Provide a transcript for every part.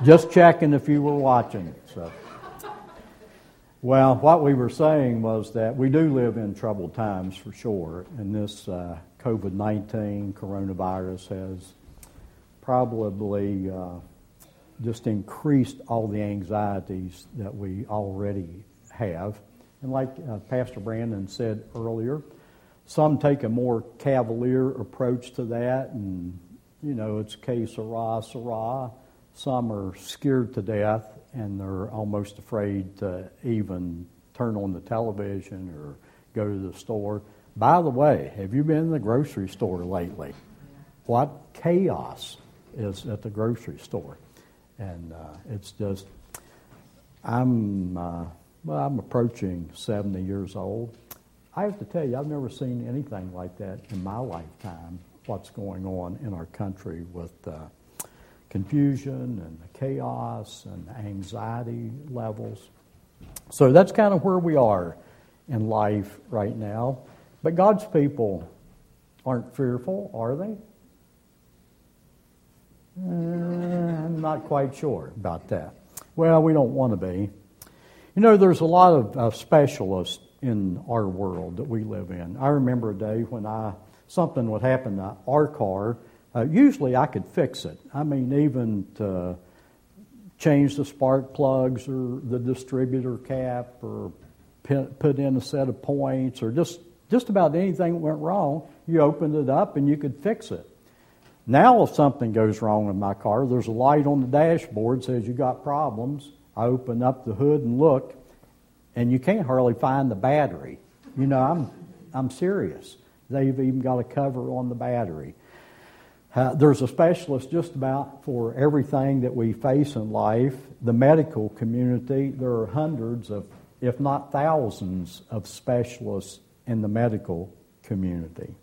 Just checking if you were watching. So, well, what we were saying was that we do live in troubled times for sure, and this COVID-19 coronavirus has probably just increased all the anxieties that we already have. And like Pastor Brandon said earlier, some take a more cavalier approach to that, and, it's que sera, sera. Some are scared to death, and they're almost afraid to even turn on the television or go to the store. By the way, have you been in the grocery store lately? What chaos is at the grocery store. And it's just, I'm approaching 70 years old. I have to tell you, I've never seen anything like that in my lifetime, what's going on in our country with confusion and the chaos and the anxiety levels. So that's kind of where we are in life right now. But God's people aren't fearful, are they? I'm not quite sure about that. Well, we don't want to be. There's a lot of specialists in our world that we live in. I remember a day when something would happen to our car. Usually I could fix it. I mean, even to change the spark plugs or the distributor cap or put in a set of points or just about anything that went wrong, you opened it up and you could fix it. Now if something goes wrong with my car, there's a light on the dashboard that says you got problems. I open up the hood and look, and you can't hardly find the battery. I'm serious. They've even got a cover on the battery. There's a specialist just about for everything that we face in life. The medical community, there are hundreds of, if not thousands, of specialists in the medical community.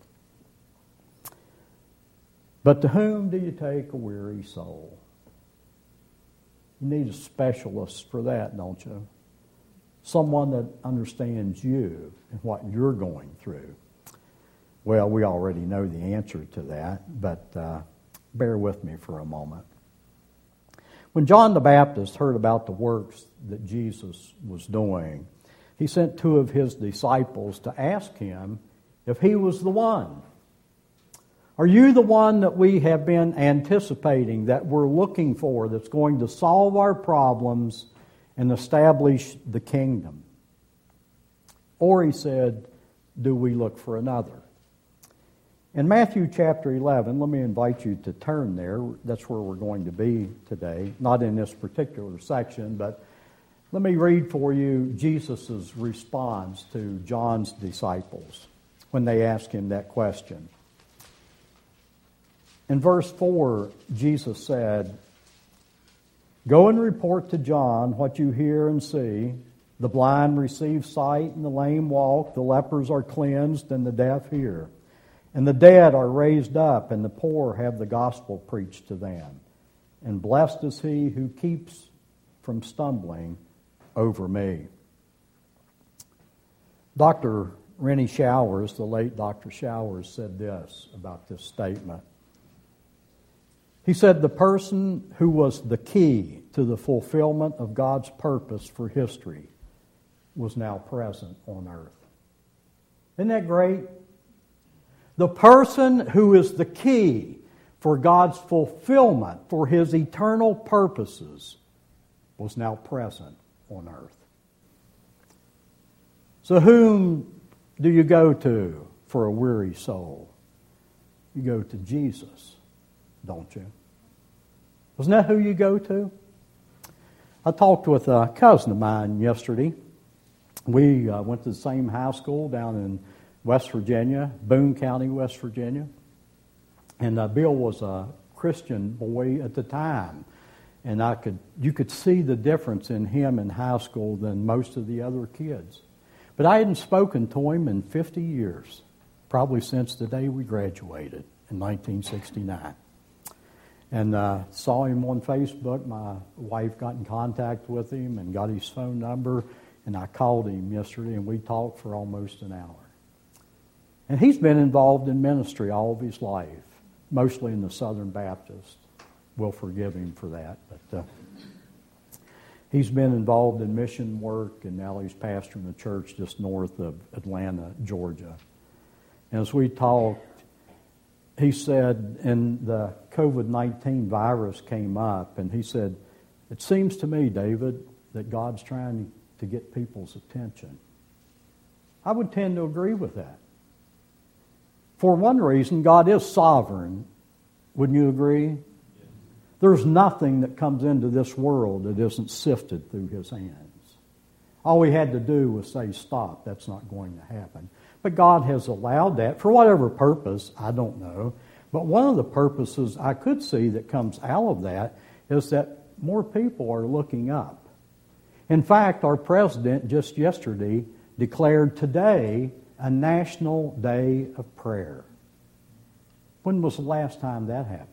But to whom do you take a weary soul? You need a specialist for that, don't you? Someone that understands you and what you're going through. Well, we already know the answer to that, but bear with me for a moment. When John the Baptist heard about the works that Jesus was doing, he sent two of his disciples to ask him if he was the one. Are you the one that we have been anticipating, that we're looking for, that's going to solve our problems and establish the kingdom? Or, he said, do we look for another? In Matthew chapter 11, let me invite you to turn there. That's where we're going to be today. Not in this particular section, but let me read for you Jesus' response to John's disciples when they asked him that question. In verse 4, Jesus said, "Go and report to John what you hear and see. The blind receive sight, and the lame walk. The lepers are cleansed, and the deaf hear. And the dead are raised up, and the poor have the gospel preached to them. And blessed is he who keeps from stumbling over me." Dr. Rennie Showers, the late Dr. Showers, said this about this statement. He said, "The person who was the key to the fulfillment of God's purpose for history was now present on earth." Isn't that great? The person who is the key for God's fulfillment for His eternal purposes was now present on earth. So whom do you go to for a weary soul? You go to Jesus, don't you? Isn't that who you go to? I talked with a cousin of mine yesterday. We went to the same high school down in West Virginia, Boone County, West Virginia. And Bill was a Christian boy at the time. And you could see the difference in him in high school than most of the other kids. But I hadn't spoken to him in 50 years, probably since the day we graduated in 1969. And saw him on Facebook. My wife got in contact with him and got his phone number. And I called him yesterday, and we talked for almost an hour. And he's been involved in ministry all of his life, mostly in the Southern Baptist. we'll forgive him for that. But he's been involved in mission work, and now he's pastoring a church just north of Atlanta, Georgia. And as we talked, he said, and the COVID-19 virus came up, and he said, "It seems to me, David, that God's trying to get people's attention." I would tend to agree with that. For one reason, God is sovereign. Wouldn't you agree? There's nothing that comes into this world that isn't sifted through His hands. All we had to do was say, stop. That's not going to happen. But God has allowed that for whatever purpose, I don't know. But one of the purposes I could see that comes out of that is that more people are looking up. In fact, our president just yesterday declared today a National Day of Prayer. When was the last time that happened?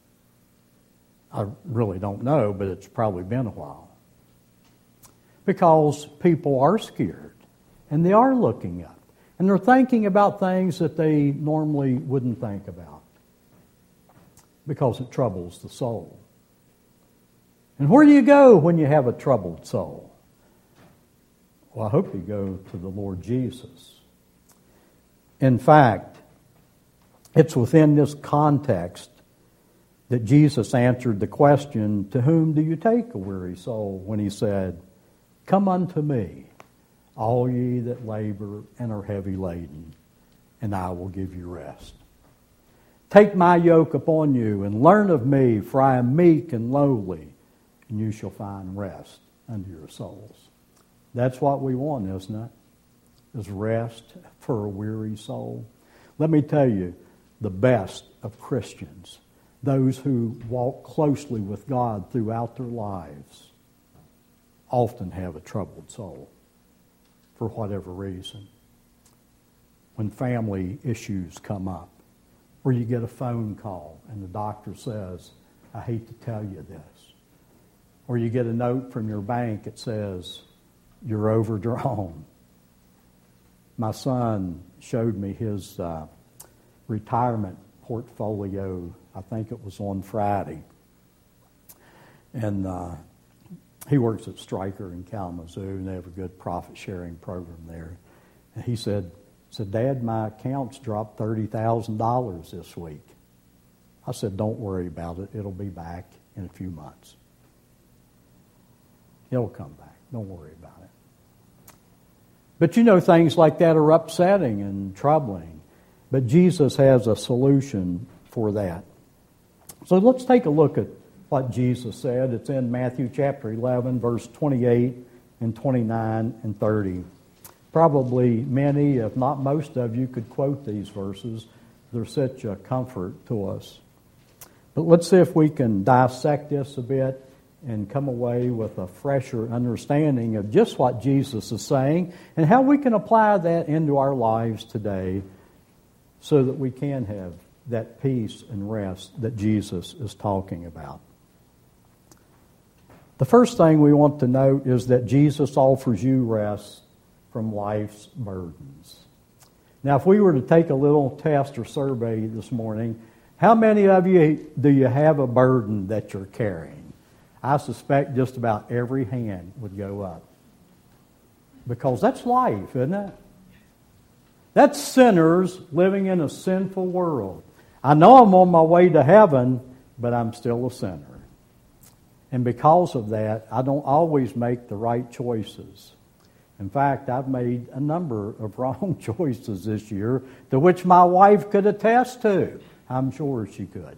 I really don't know, but it's probably been a while. Because people are scared, and they are looking up, and they're thinking about things that they normally wouldn't think about, because it troubles the soul. And where do you go when you have a troubled soul? Well, I hope you go to the Lord Jesus. In fact, it's within this context that Jesus answered the question, "To whom do you take a weary soul?" when He said, "Come unto me, all ye that labor and are heavy laden, and I will give you rest. Take my yoke upon you and learn of me, for I am meek and lowly, and you shall find rest unto your souls." That's what we want, isn't it? Is rest for a weary soul. Let me tell you, the best of Christians, those who walk closely with God throughout their lives, often have a troubled soul for whatever reason. When family issues come up, or you get a phone call and the doctor says, "I hate to tell you this," or you get a note from your bank that says, "You're overdrawn." My son showed me his retirement portfolio, I think it was on Friday. And he works at Stryker in Kalamazoo, and they have a good profit-sharing program there. And he said, "Dad, my account's dropped $30,000 this week." I said, "Don't worry about it. It'll be back in a few months. It'll come back. Don't worry about it." But you know, things like that are upsetting and troubling. But Jesus has a solution for that. So let's take a look at what Jesus said. It's in Matthew chapter 11, verse 28 and 29 and 30. Probably many, if not most of you, could quote these verses. They're such a comfort to us. But let's see if we can dissect this a bit and come away with a fresher understanding of just what Jesus is saying and how we can apply that into our lives today so that we can have that peace and rest that Jesus is talking about. The first thing we want to note is that Jesus offers you rest from life's burdens. Now, if we were to take a little test or survey this morning, how many of you do you have a burden that you're carrying? I suspect just about every hand would go up. Because that's life, isn't it? That's sinners living in a sinful world. I know I'm on my way to heaven, but I'm still a sinner. And because of that, I don't always make the right choices. In fact, I've made a number of wrong choices this year, to which my wife could attest to. I'm sure she could.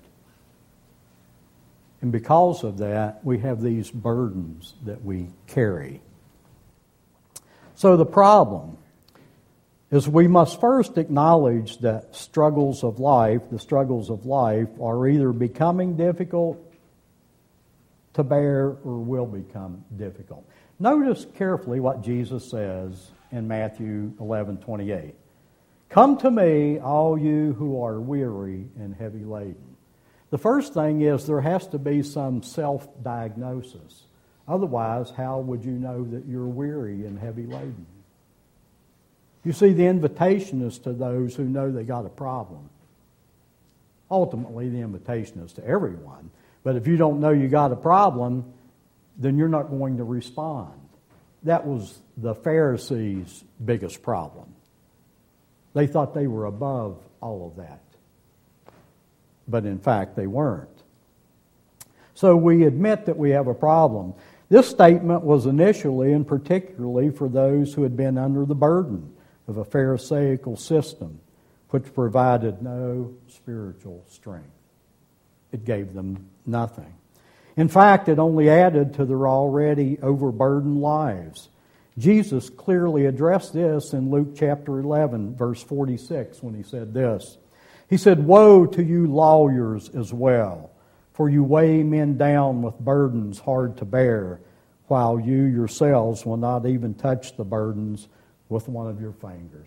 And because of that, we have these burdens that we carry. So the problem is we must first acknowledge that the struggles of life are either becoming difficult to bear or will become difficult. Notice carefully what Jesus says in Matthew 11:28. "Come to me, all you who are weary and heavy laden." The first thing is there has to be some self-diagnosis. Otherwise, how would you know that you're weary and heavy laden? You see, the invitation is to those who know they got a problem. Ultimately, the invitation is to everyone. But if you don't know you got a problem, then you're not going to respond. That was the Pharisees' biggest problem. They thought they were above all of that. But in fact, they weren't. So we admit that we have a problem. This statement was initially and particularly for those who had been under the burden of a Pharisaical system, which provided no spiritual strength. It gave them nothing. In fact, it only added to their already overburdened lives. Jesus clearly addressed this in Luke chapter 11, verse 46, when he said this. He said, "Woe to you lawyers as well, for you weigh men down with burdens hard to bear, while you yourselves will not even touch the burdens with one of your fingers."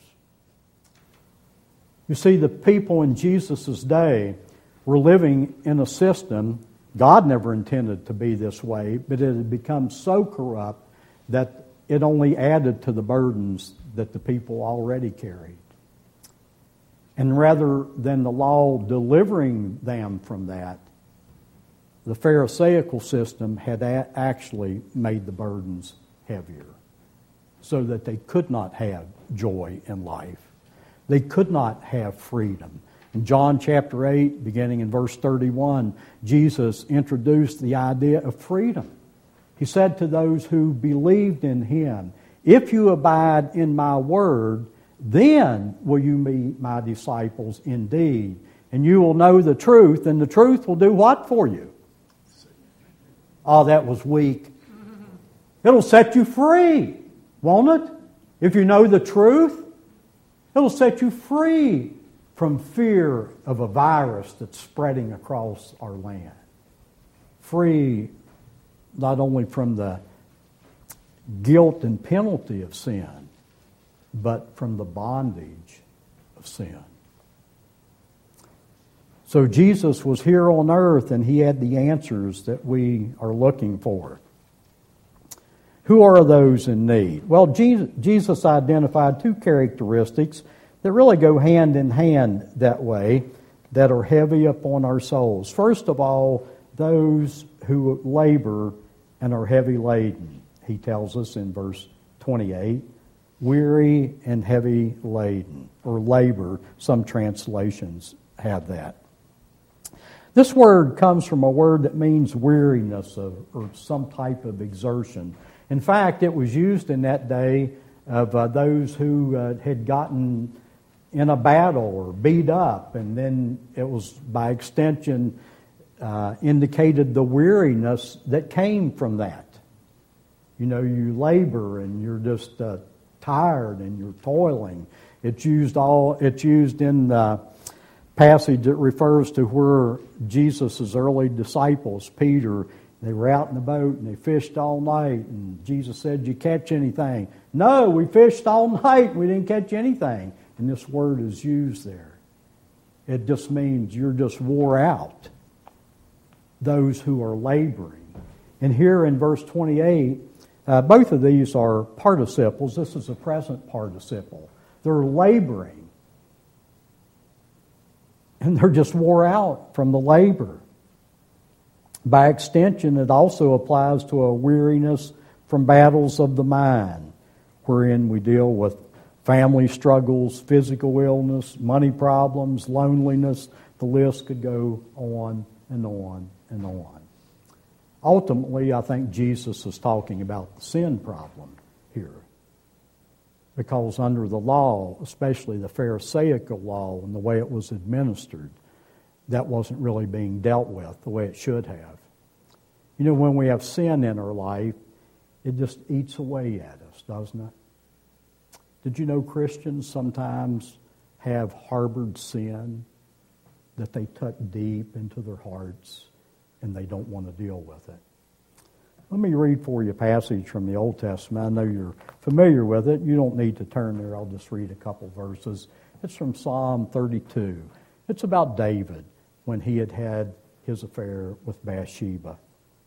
You see, the people in Jesus' day were living in a system God never intended to be this way, but it had become so corrupt that it only added to the burdens that the people already carried. And rather than the law delivering them from that, the Pharisaical system had actually made the burdens heavier so that they could not have joy in life. They could not have freedom. In John chapter 8, beginning in verse 31, Jesus introduced the idea of freedom. He said to those who believed in Him, "If you abide in my word, then will you be my disciples indeed. And you will know the truth, and the truth will do what for you?" Oh, that was weak. It'll set you free, won't it? If you know the truth, it'll set you free from fear of a virus that's spreading across our land. Free not only from the guilt and penalty of sin, but from the bondage of sin. So Jesus was here on earth and He had the answers that we are looking for. Who are those in need? Well, Jesus identified two characteristics that really go hand in hand that way, that are heavy upon our souls. First of all, those who labor and are heavy laden. He tells us in verse 28, weary and heavy laden, or labor. Some translations have that. This word comes from a word that means weariness or some type of exertion. In fact, it was used in that day of those who had gotten in a battle or beat up, and then it was by extension indicated the weariness that came from that. You know, you labor and you're just tired and you're toiling. It's used in the passage that refers to where Jesus' early disciples, Peter, they were out in the boat and they fished all night, and Jesus said, "Did you catch anything?" "No, we fished all night and we didn't catch anything." And this word is used there. It just means you're just wore out. Those who are laboring. And here in verse 28, both of these are participles. This is a present participle. They're laboring. And they're just wore out from the labor. By extension, it also applies to a weariness from battles of the mind, wherein we deal with family struggles, physical illness, money problems, loneliness. The list could go on and on and on. Ultimately, I think Jesus is talking about the sin problem here. Because under the law, especially the Pharisaical law and the way it was administered, that wasn't really being dealt with the way it should have. You know, when we have sin in our life, it just eats away at us, doesn't it? Did you know Christians sometimes have harbored sin that they tuck deep into their hearts and they don't want to deal with it? Let me read for you a passage from the Old Testament. I know you're familiar with it. You don't need to turn there. I'll just read a couple verses. It's from Psalm 32. It's about David when he had his affair with Bathsheba.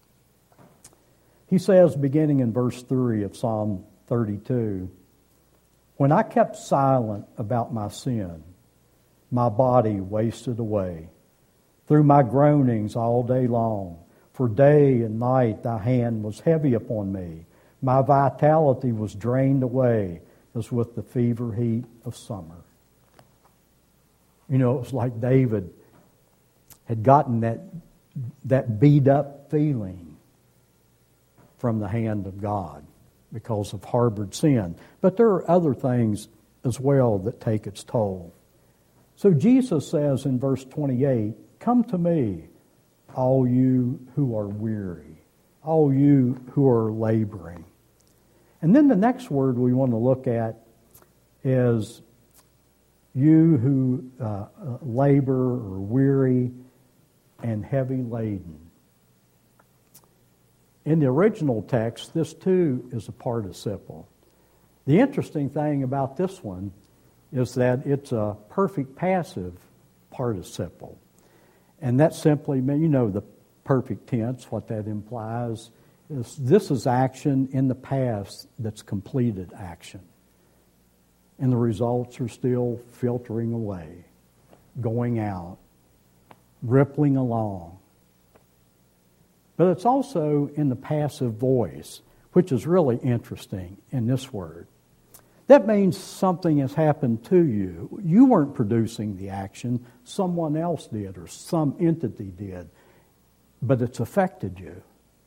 He says, beginning in verse 3 of Psalm 32, "When I kept silent about my sin, my body wasted away, through my groanings all day long. For day and night thy hand was heavy upon me. My vitality was drained away as with the fever heat of summer. You know, it was like David had gotten that beat up feeling from the hand of God because of harbored sin. But there are other things as well that take its toll. So Jesus says in verse 28, "Come to me, all you who are weary, all you who are laboring." And then the next word we want to look at is you who labor or weary and heavy laden. In the original text, this too is a participle. The interesting thing about this one is that it's a perfect passive participle. And that simply means, you know, the perfect tense, what that implies is this is action in the past that's completed action. And the results are still filtering away, going out, rippling along. But it's also in the passive voice, which is really interesting in this word. That means something has happened to you. You weren't producing the action, someone else did or some entity did, but it's affected you.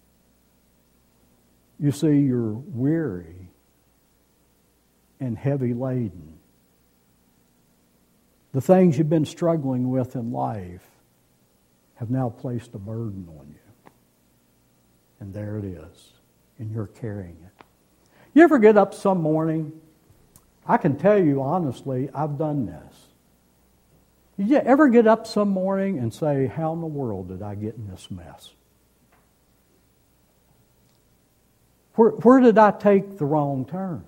You see, you're weary and heavy laden. The things you've been struggling with in life have now placed a burden on you. And there it is, and you're carrying it. You ever get up some morning? I can tell you honestly, I've done this. You ever get up some morning and say, how in the world did I get in this mess? Where did I take the wrong turn?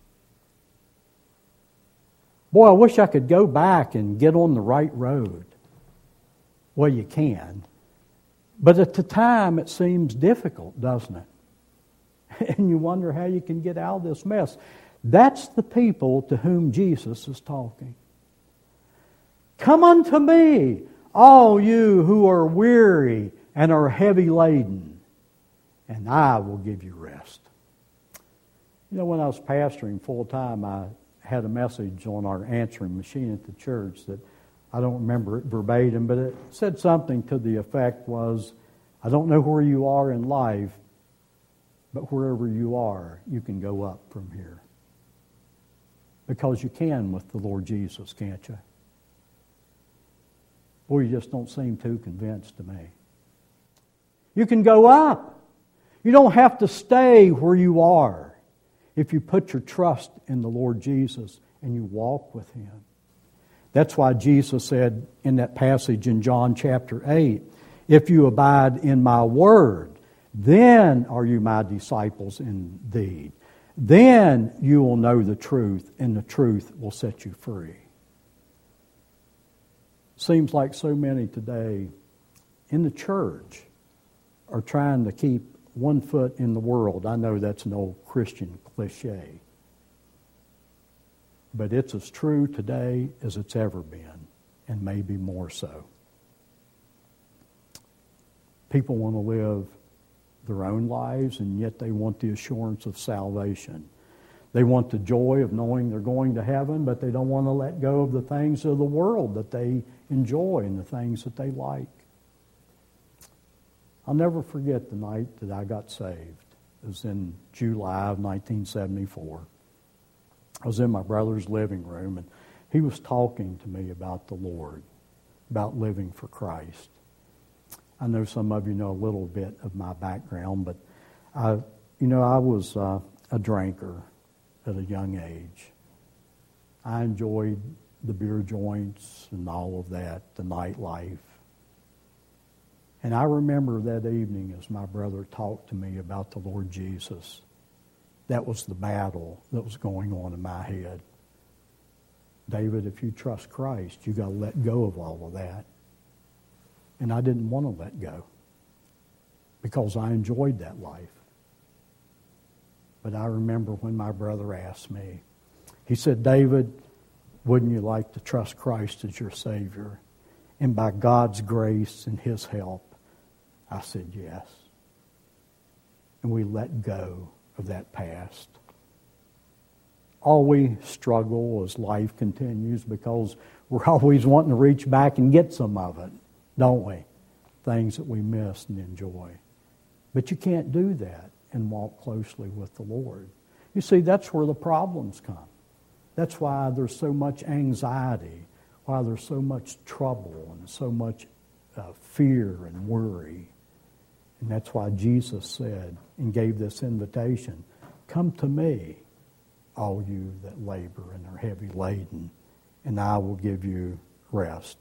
Boy, I wish I could go back and get on the right road. Well, you can. But at the time, it seems difficult, doesn't it? And you wonder how you can get out of this mess. That's the people to whom Jesus is talking. Come unto me, all you who are weary and are heavy laden, and I will give you rest. You know, when I was pastoring full time, I had a message on our answering machine at the church that I don't remember it verbatim, but it said something to the effect was, I don't know where you are in life, but wherever you are, you can go up from here. Because you can with the Lord Jesus, can't you? Boy, you just don't seem too convinced to me. You can go up. You don't have to stay where you are if you put your trust in the Lord Jesus and you walk with Him. That's why Jesus said in that passage in John chapter 8, if you abide in my word, then are you my disciples indeed. Then you will know the truth, and the truth will set you free. Seems like so many today in the church are trying to keep one foot in the world. I know that's an old Christian cliche. But it's as true today as it's ever been, and maybe more so. People want to live their own lives, and yet they want the assurance of salvation. They want the joy of knowing they're going to heaven, but they don't want to let go of the things of the world that they enjoy and the things that they like. I'll never forget the night that I got saved. It was in July of 1974. I was in my brother's living room, and he was talking to me about the Lord, about living for Christ. I know some of you know a little bit of my background, but I was a drinker at a young age. I enjoyed the beer joints and all of that, the nightlife. And I remember that evening as my brother talked to me about the Lord Jesus. That was the battle that was going on in my head. David, if you trust Christ, you got to let go of all of that. And I didn't want to let go because I enjoyed that life. But I remember when my brother asked me, he said, David, wouldn't you like to trust Christ as your Savior? And by God's grace and His help, I said yes. And we let go of that past. All we struggle as life continues because we're always wanting to reach back and get some of it, don't we? Things that we miss and enjoy. But you can't do that and walk closely with the Lord. You see, that's where the problems come. That's why there's so much anxiety, why there's so much trouble and so much fear and worry. And that's why Jesus said and gave this invitation, come to me, all you that labor and are heavy laden, and I will give you rest.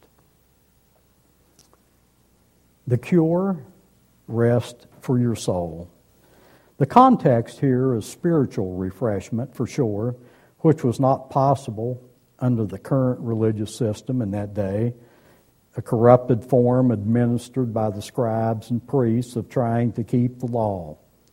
The cure, rest for your soul. The context here is spiritual refreshment for sure, which was not possible under the current religious system in that day, a corrupted form administered by the scribes and priests of trying to keep the law.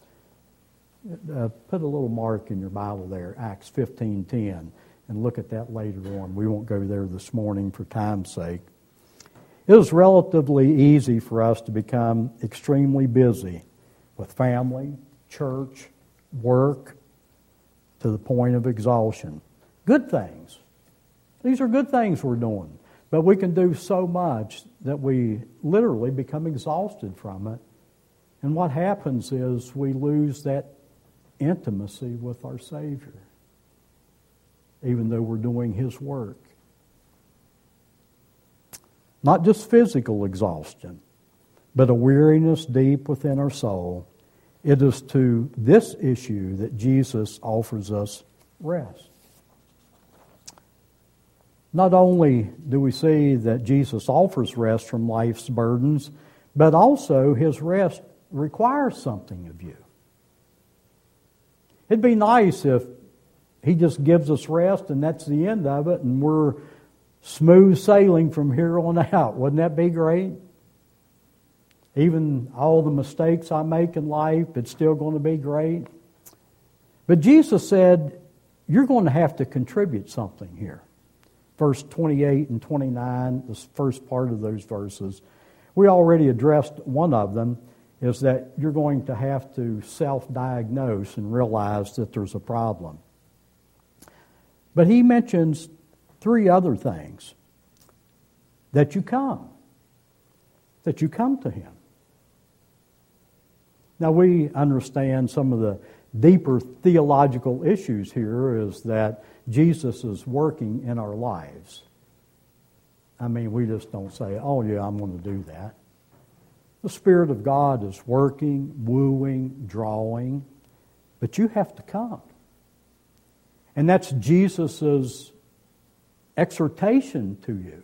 Put a little mark in your Bible there, Acts 15:10, and look at that later on. We won't go there this morning for time's sake. It was relatively easy for us to become extremely busy with family, church, work, to the point of exhaustion. Good things. These are good things we're doing. But we can do so much that we literally become exhausted from it. And what happens is we lose that intimacy with our Savior, even though we're doing His work. Not just physical exhaustion, but a weariness deep within our soul. It is to this issue that Jesus offers us rest. Not only do we see that Jesus offers rest from life's burdens, but also His rest requires something of you. It'd be nice if He just gives us rest and that's the end of it and we're smooth sailing from here on out. Wouldn't that be great? Even all the mistakes I make in life, it's still going to be great. But Jesus said, you're going to have to contribute something here. Verse 28 and 29, the first part of those verses, we already addressed one of them, is that you're going to have to self-diagnose and realize that there's a problem. But He mentions 3 other things. That you come to Him. Now we understand some of the deeper theological issues here is that Jesus is working in our lives. I mean, we just don't say, oh yeah, I'm going to do that. The Spirit of God is working, wooing, drawing, but you have to come. And that's Jesus' exhortation to you,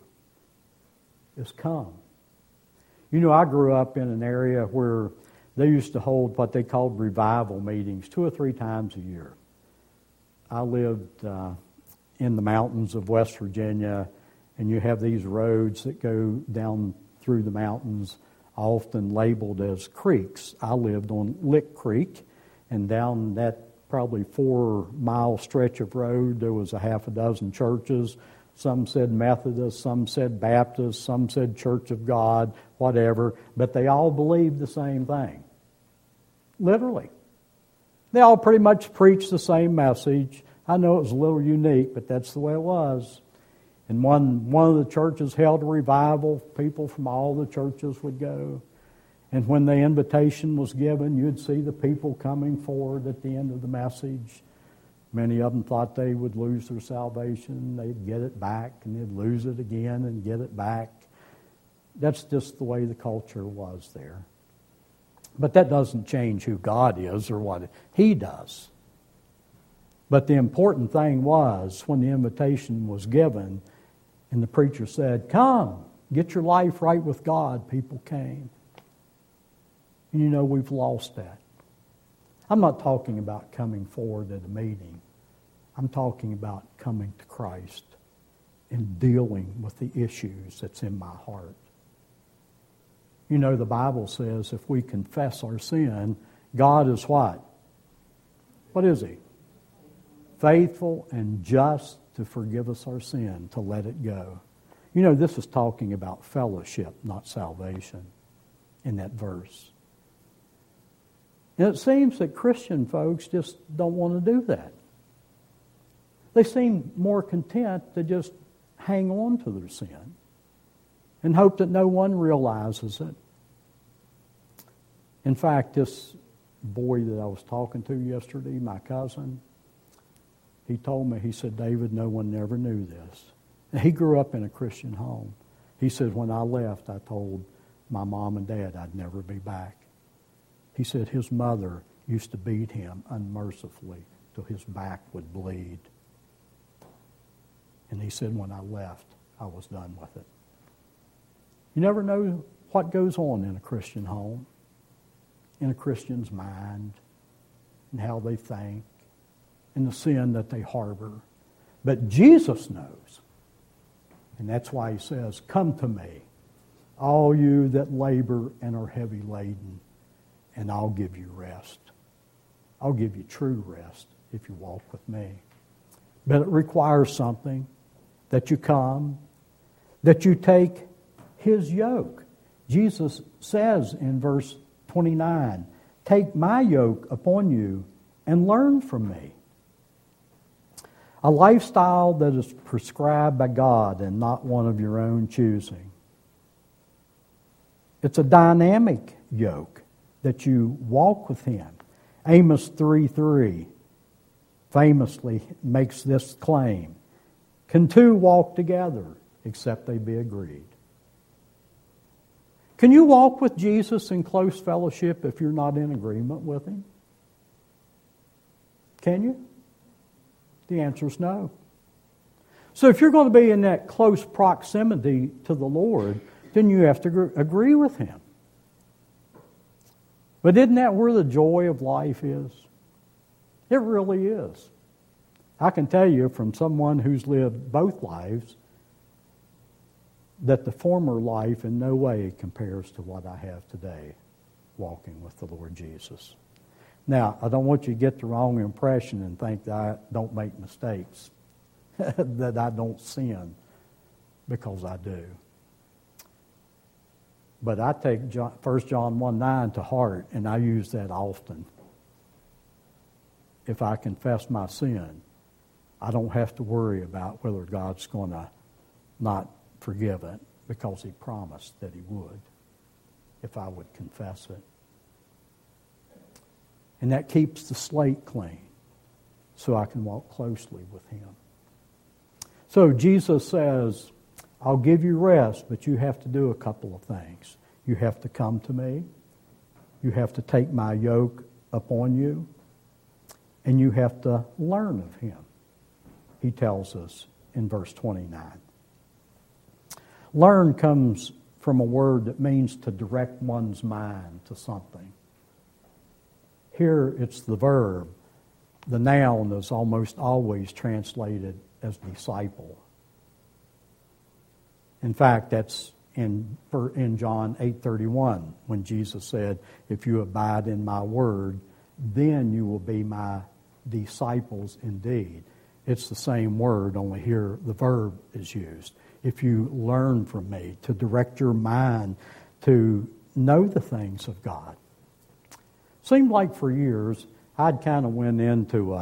is come. You know, I grew up in an area where they used to hold what they called revival meetings 2 or 3 times a year. I lived in the mountains of West Virginia, and you have these roads that go down through the mountains, often labeled as creeks. I lived on Lick Creek, and down that probably 4-mile stretch of road, there was a half a dozen churches. Some said Methodist, some said Baptist, some said Church of God, whatever, but they all believed the same thing. Literally. They all pretty much preached the same message. I know it was a little unique, but that's the way it was. And one of the churches held a revival. People from all the churches would go. And when the invitation was given, you'd see the people coming forward at the end of the message. Many of them thought they would lose their salvation. They'd get it back, and they'd lose it again and get it back. That's just the way the culture was there. But that doesn't change who God is or what He does. But the important thing was, when the invitation was given, and the preacher said, come, get your life right with God, people came. And you know, we've lost that. I'm not talking about coming forward at a meeting. I'm talking about coming to Christ and dealing with the issues that's in my heart. You know, the Bible says if we confess our sin, God is what? What is He? Faithful and just to forgive us our sin, to let it go. You know, this is talking about fellowship, not salvation, in that verse. And it seems that Christian folks just don't want to do that. They seem more content to just hang on to their sin and hope that no one realizes it. In fact, this boy that I was talking to yesterday, my cousin, he told me, he said, David, no one ever knew this. And he grew up in a Christian home. He said, when I left, I told my mom and dad I'd never be back. He said his mother used to beat him unmercifully till his back would bleed. And he said, when I left, I was done with it. You never know what goes on in a Christian home, in a Christian's mind, and how they think, and the sin that they harbor. But Jesus knows. And that's why he says, come to me, all you that labor and are heavy laden, and I'll give you rest. I'll give you true rest if you walk with me. But it requires something, that you come, that you take his yoke. Jesus says in verse 29, take my yoke upon you and learn from me. A lifestyle that is prescribed by God and not one of your own choosing. It's a dynamic yoke that you walk with him. Amos 3:3 famously makes this claim. Can two walk together except they be agreed? Can you walk with Jesus in close fellowship if you're not in agreement with him? Can you? The answer is no. So if you're going to be in that close proximity to the Lord, then you have to agree with him. But isn't that where the joy of life is? It really is. I can tell you from someone who's lived both lives that the former life in no way compares to what I have today walking with the Lord Jesus. Now, I don't want you to get the wrong impression and think that I don't make mistakes, that I don't sin, because I do. But I take 1 John 1:9 to heart, and I use that often. If I confess my sin, I don't have to worry about whether God's going to not forgive it, because he promised that he would if I would confess it. And that keeps the slate clean so I can walk closely with him. So Jesus says, I'll give you rest, but you have to do a couple of things. You have to come to me. You have to take my yoke upon you. And you have to learn of him, he tells us in verse 29. Learn comes from a word that means to direct one's mind to something. Here it's the verb. The noun is almost always translated as disciple. In fact, that's in John 8:31 when Jesus said, if you abide in my word, then you will be my disciples indeed. It's the same word, only here the verb is used. If you learn from me, to direct your mind to know the things of God. Seemed like for years I'd kind of went into,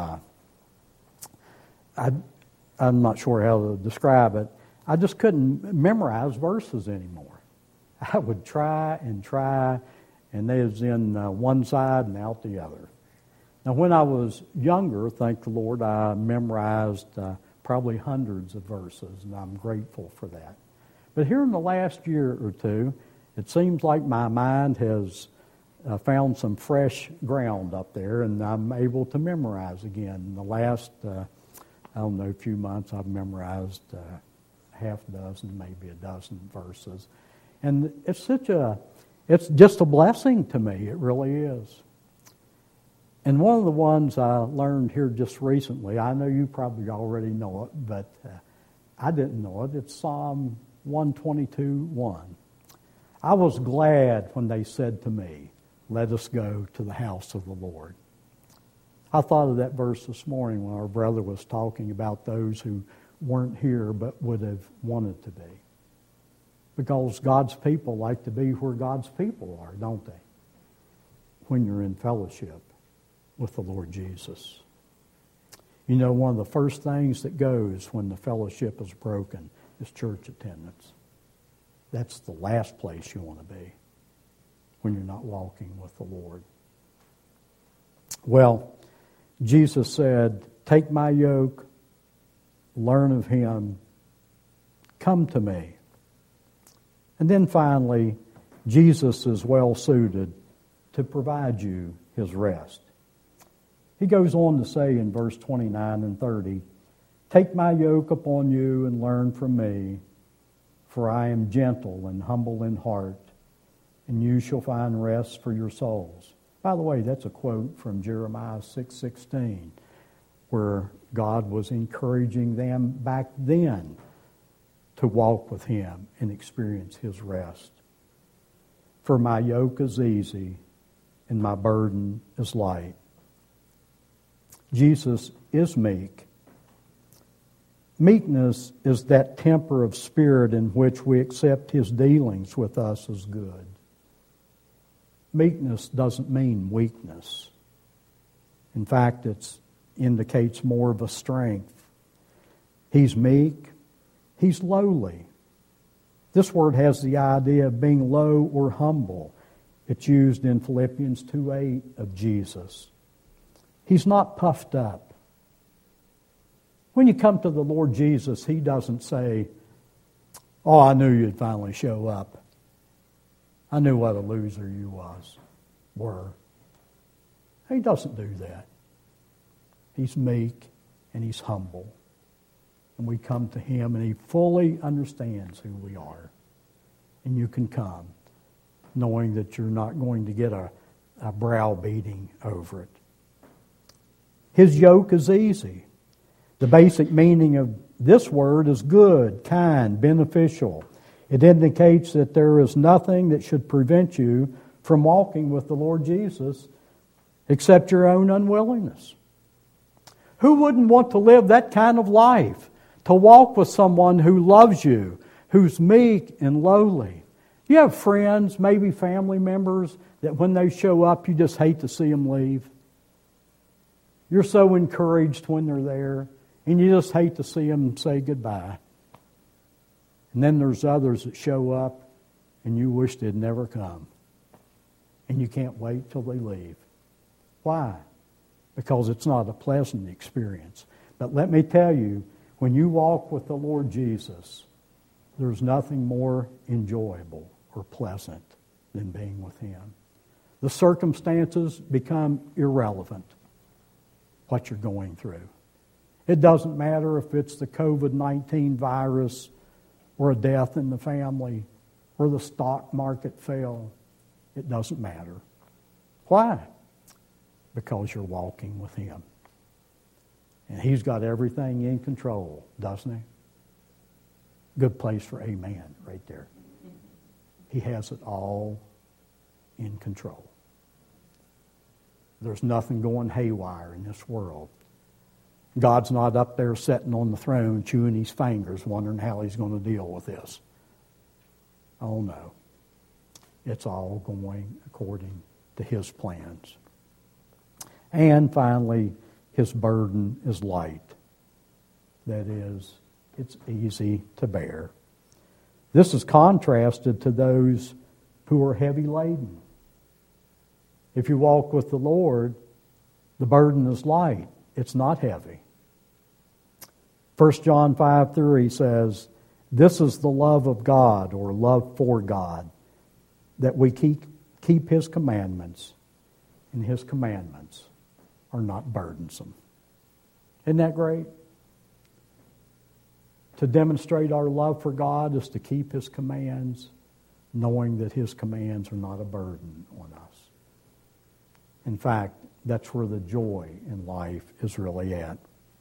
I'm not sure how to describe it, I just couldn't memorize verses anymore. I would try, and they was in one side and out the other. Now when I was younger, thank the Lord, I memorized probably hundreds of verses, and I'm grateful for that. But here in the last year or two, it seems like my mind has found some fresh ground up there, and I'm able to memorize again. In the last, few months, I've memorized half a dozen, maybe a dozen verses. And it's just a blessing to me, it really is. And one of the ones I learned here just recently, I know you probably already know it, but I didn't know it. It's Psalm 122:1. I was glad when they said to me, let us go to the house of the Lord. I thought of that verse this morning when our brother was talking about those who weren't here but would have wanted to be. Because God's people like to be where God's people are, don't they? When you're in fellowship with the Lord Jesus. You know, one of the first things that goes when the fellowship is broken is church attendance. That's the last place you want to be when you're not walking with the Lord. Well, Jesus said, "Take my yoke, learn of him, come to me." And then finally, Jesus is well suited to provide you his rest. He goes on to say in verse 29 and 30, "Take my yoke upon you and learn from me, for I am gentle and humble in heart, and you shall find rest for your souls." By the way, that's a quote from Jeremiah 6:16, where God was encouraging them back then to walk with him and experience his rest. "For my yoke is easy and my burden is light." Jesus is meek. Meekness is that temper of spirit in which we accept his dealings with us as good. Meekness doesn't mean weakness. In fact, it indicates more of a strength. He's meek. He's lowly. This word has the idea of being low or humble. It's used in Philippians 2:8 of Jesus. He's not puffed up. When you come to the Lord Jesus, he doesn't say, "Oh, I knew you'd finally show up. I knew what a loser you were." He doesn't do that. He's meek and he's humble. And we come to him and he fully understands who we are. And you can come knowing that you're not going to get a browbeating over it. His yoke is easy. The basic meaning of this word is good, kind, beneficial. It indicates that there is nothing that should prevent you from walking with the Lord Jesus except your own unwillingness. Who wouldn't want to live that kind of life? To walk with someone who loves you, who's meek and lowly. You have friends, maybe family members, that when they show up, you just hate to see them leave. You're so encouraged when they're there, and you just hate to see them say goodbye. And then there's others that show up, and you wish they'd never come. And you can't wait till they leave. Why? Because it's not a pleasant experience. But let me tell you, when you walk with the Lord Jesus, there's nothing more enjoyable or pleasant than being with him. The circumstances become irrelevant, what you're going through. It doesn't matter if it's the COVID-19 virus or a death in the family or the stock market fell. It doesn't matter. Why? Because you're walking with him. And he's got everything in control, doesn't he? Good place for amen right there. He has it all in control. There's nothing going haywire in this world. God's not up there sitting on the throne chewing his fingers wondering how he's going to deal with this. Oh no. It's all going according to his plans. And finally, his burden is light. That is, it's easy to bear. This is contrasted to those who are heavy laden. If you walk with the Lord, the burden is light. It's not heavy. 1 John 5:3 says, "This is the love of God," or love for God, "that we keep his commandments, and his commandments are not burdensome." Isn't that great? To demonstrate our love for God is to keep his commands, knowing that his commands are not a burden on us. In fact, that's where the joy in life is really at.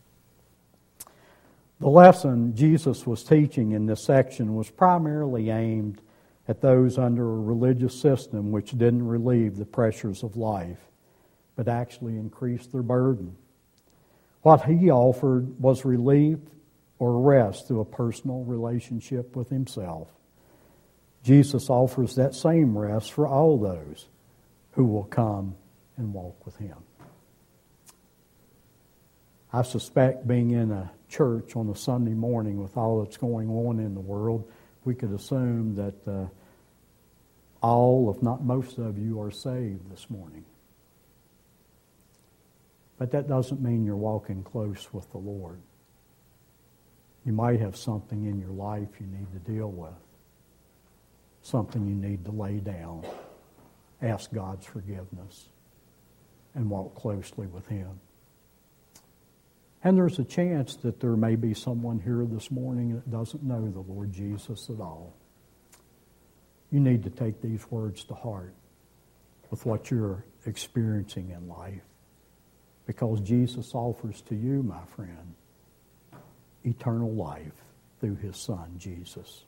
The lesson Jesus was teaching in this section was primarily aimed at those under a religious system which didn't relieve the pressures of life, but actually increased their burden. What he offered was relief or rest through a personal relationship with himself. Jesus offers that same rest for all those who will come and walk with Him. I suspect being in a church on a Sunday morning with all that's going on in the world, we could assume that all, if not most of you, are saved this morning. But that doesn't mean you're walking close with the Lord. You might have something in your life you need to deal with, something you need to lay down, ask God's forgiveness, and walk closely with Him. And there's a chance that there may be someone here this morning that doesn't know the Lord Jesus at all. You need to take these words to heart with what you're experiencing in life, because Jesus offers to you, my friend, eternal life through His Son, Jesus.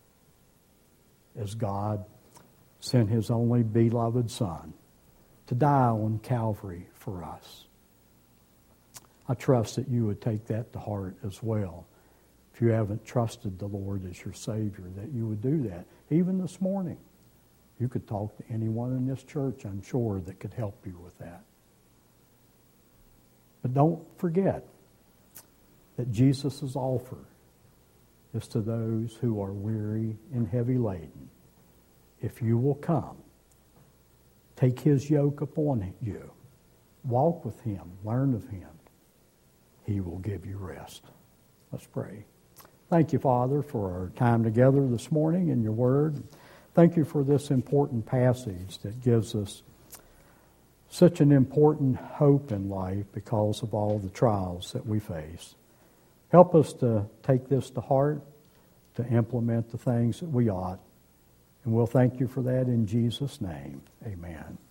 As God sent His only beloved Son to die on Calvary for us. I trust that you would take that to heart as well. If you haven't trusted the Lord as your Savior, that you would do that. Even this morning, you could talk to anyone in this church, I'm sure, that could help you with that. But don't forget that Jesus' offer is to those who are weary and heavy laden. If you will come, take His yoke upon you, walk with Him, learn of Him, He will give you rest. Let's pray. Thank you, Father, for our time together this morning in your word. Thank you for this important passage that gives us such an important hope in life because of all the trials that we face. Help us to take this to heart, to implement the things that we ought. And we'll thank you for that in Jesus' name. Amen.